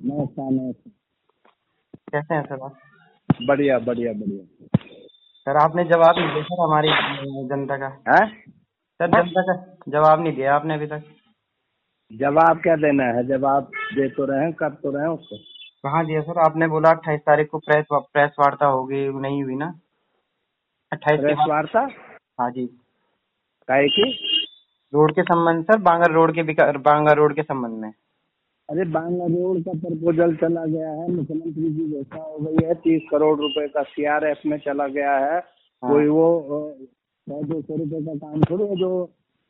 नमस्कार नमस्कार। कैसे हैं सर आप? बढ़िया बढ़िया बढ़िया। सर आपने जवाब नहीं दिया सर हमारी जनता का। है सर जनता का जवाब नहीं दिया आपने अभी तक। जवाब क्या देना है? जवाब दे तो रहे हैं, कर तो रहे हैं उसको। कहाँ दिया सर? आपने बोला 28 तारीख को प्रेस वार्ता होगी, नहीं हुई ना? 28 के प्रेस बाद। वार्ता हाँ जी। काहे की? रोड के संबंध सर, बांगर रोड के संबंध में। अरे बांग्ला रोड का प्रपोजल चला गया है, मुख्यमंत्री की घोषणा हो गई है, 30 करोड़ रुपए का CRF में चला गया है। हाँ। कोई वो 100-200 रुपए का काम थोड़ी है जो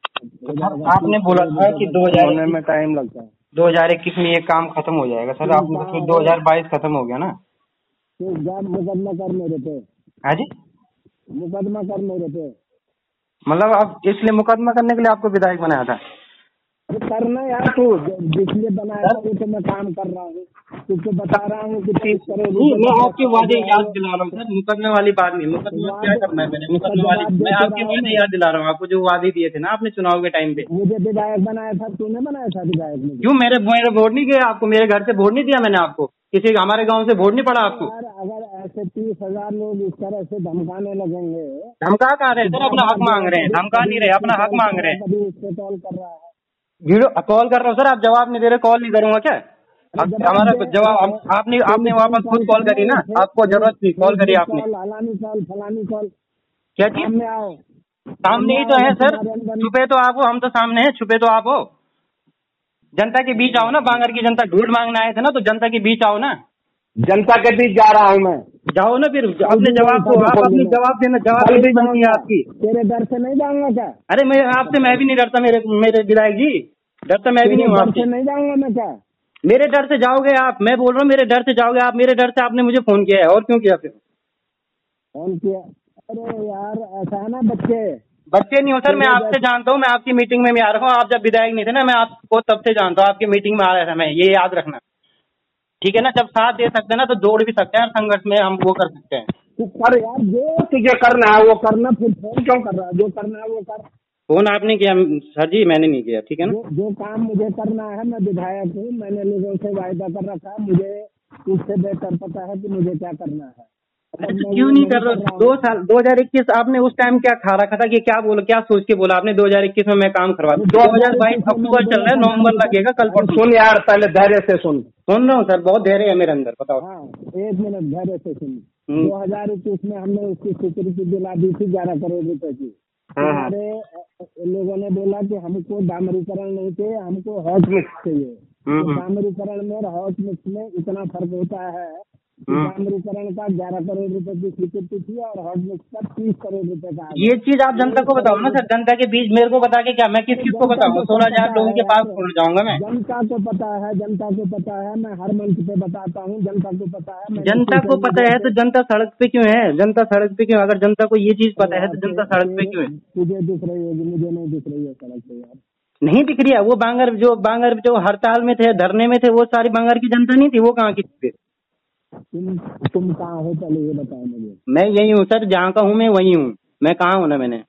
आपने बोला था कि 2000 होने में टाइम लगता है। 2021 में ये काम खत्म हो जाएगा सर। आपने तो 2022 खत्म हो गया ना? तो जब मुकदमा कर मेरे पे, हाँ जी, मुकदमा कर मेरे पे। मतलब आप इसलिए मुकदमा करने के लिए आपको विधायक बनाया था? अरे करना यार, तू जिसलिए बनाया था वो तो मैं काम कर रहा हूँ, तुझको बता रहा हूँ कि 30 करोड़ नहीं, मैं रुपए आपके वादे याद दिला रहा हूँ सर। मुकदमे वाली बात नहीं, मुकदमा क्या करना है मैंने? मुकदमे वाली मैं आपके वादे याद दिला रहा हूँ आपको, जो वादे दिए थे ना आपने चुनाव के टाइम पे। मुझे विधायक बनाया था, तूने बनाया था विधायक मुझे? क्यों? मेरे वोट नहीं गया आपको? मेरे घर से वोट नहीं दिया मैंने आपको? किसी हमारे गांव से वोट नहीं पड़ा आपको? यार अगर ऐसे 30,000 लोग इस तरह से धमकाने लगेंगे। धमका कहाँ रहे सर? अपना हक मांग रहे हैं। धमका नहीं रहे, अपना हक मांग रहे हैं। कभी उस पे कॉल कर रहा है, वीडियो कॉल कर रहा हूँ सर, आप जवाब नहीं दे रहे, कॉल नहीं करूंगा क्या? हमारा जवाब आपने वापस खुद कॉल करी ना, आपको जरूरत थी, कॉल करी आपने। फलानी कॉल फलानी कॉल, क्या चीज? सामने आओ। सामने ही तो है सर, छुपे तो आप हो, हम तो सामने हैं, छुपे तो आप हो। जनता के बीच आओ ना, बांगर की जनता ढूंढ मांगने आए थे ना, तो जनता के बीच आओ ना। जनता के बीच जा रहा हूँ मैं। जाओ ना फिर, अपने जवाब को आप अपनी जवाब देना, जवाब नहीं बनती है आपकी। तेरे डर से नहीं जाऊंगा क्या? अरे मैं आपसे मैं भी नहीं डरता, मेरे विधायक जी, डरता मैं भी नहीं हूँ आपसे। नहीं जाऊंगा मैं क्या? मेरे डर से जाओगे आप? मैं बोल रहा हूँ मेरे डर से जाओगे आप, मेरे डर से आपने मुझे फोन किया है, और क्यों किया फिर? फोन किया? अरे यार ऐसा है ना, बच्चे नहीं हो सर, मैं आपसे जानता हूँ, मैं आपकी मीटिंग में भी आ रहा हूँ। आप जब विधायक नहीं थे ना, मैं आपको तब से जानता हूँ, आपकी मीटिंग में आ रहा था मैं, ये याद रखना, ठीक है ना? जब साथ दे सकते हैं ना तो जोड़ भी सकते हैं, संघर्ष में हम वो कर सकते हैं। तू कर यार, जो तुझे करना है वो करना, फिर फोन क्यों कर रहा है? जो करना है वो कर। फोन आपने किया सर जी? मैंने नहीं किया, ठीक है ना? जो काम मुझे करना है, मैं विधायक हूँ, मैंने लोगों से वायदा कर रखा है, मुझे उससे बेहतर पता है कि मुझे क्या करना है। अरे तो क्यों नहीं कर रहे? 2021 आपने उस टाइम क्या खा रखा था कि क्या सोच के बोला आपने 2021 में मैं काम करवा दूं? 2022 अक्टूबर चल रहा है, नवंबर लगेगा कल परसों। सुन यार, पहले धैर्य से सुन रहा हूँ सर, बहुत धैर्य है मेरे अंदर, बताओ। हाँ, 1 मिनट धैर्य से सुन। 2021 में हमने उसकी स्वीकृति दिला दी थी 11 करोड़ रुपए की। हमारे लोगों ने बोला कि हमको डामरीकरण नहीं चाहिए, हमको हॉट मिक्स चाहिए। डामरीकरण में और हॉट मिक्स में इतना फर्क होता है। डामरीकरण का 11 करोड़ रुपए की स्वीकृति थी और हॉट मिक्स का 30 करोड़ रुपए का। ये चीज आप जनता को बताओ ना सर, जनता के बीच मेरे को बता के क्या, मैं किस चीज को बताऊंगा? 16,000 लोगों के पास पहुंच जाऊंगा मैं। जनता को पता है, जनता को पता है, मैं हर मंच पे बताता हूँ, जनता को पता है। जनता को पता है तो जनता सड़क पे क्यों है? जनता सड़क पे क्यों? अगर जनता को ये चीज पता है तो जनता सड़क पे क्यों है? तुझे दिख रही होगी, मुझे नहीं दिख रही है सड़क पे यार। नहीं दिख रही है? वो बांगर जो हड़ताल में थे, धरने में थे, वो सारी बांगर की जनता नहीं थी? वो कहाँ की थी? तुम कहाँ हो पहले ये बताओ मुझे। मैं यही हूँ सर, जहाँ का हूँ मैं वही हूँ। मैं कहाँ हूँ ना, मैंने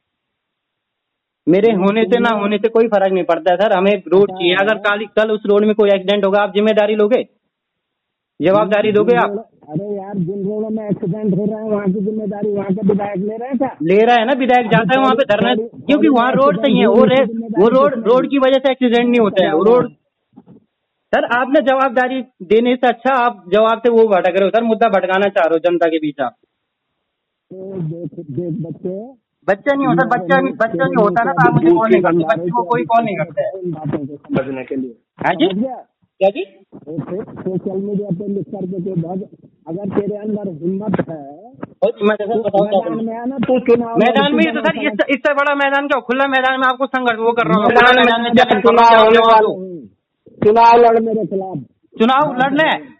मेरे होने से ना होने से कोई फर्क नहीं पड़ता है सर। हमें रोड चाहिए। अगर कल उस रोड में कोई एक्सीडेंट होगा, आप जिम्मेदारी लोगे? जवाबदारी दोगे आप? अरे यार, जिन रोडों में एक्सीडेंट हो रहा है वहाँ की जिम्मेदारी वहाँ के विधायक ले रहे हैं क्या? ले रहा है ना, विधायक जाता है वहाँ पे धरना, क्योंकि वहाँ रोड सही है। वो रोड की वजह से एक्सीडेंट नहीं होते हैं। वो रोड सर, आपने जवाबदारी देने से अच्छा आप जवाब से वो भटक रहे हो सर, मुद्दा भटकाना चाह रहे हो जनता के बीच आप। बच्चा नहीं हो सर, बच्चा नहीं होता ना तो आप मुझे कॉल नहीं करते, बच्चे को कोई कॉल नहीं करता है समझने के लिए। हाँ जी, क्या जी? सोशल मीडिया पे लिख करके अगर तेरे अंदर हिम्मत है मैदान में आना तो चुनाव मैदान में तो सर इससे बड़ा मैदान क्या? खुला मैदान में आपको संघर्ष वो कर रहा हूँ। चुनाव लड़ मेरे खिलाफ। चुनाव लड़ना है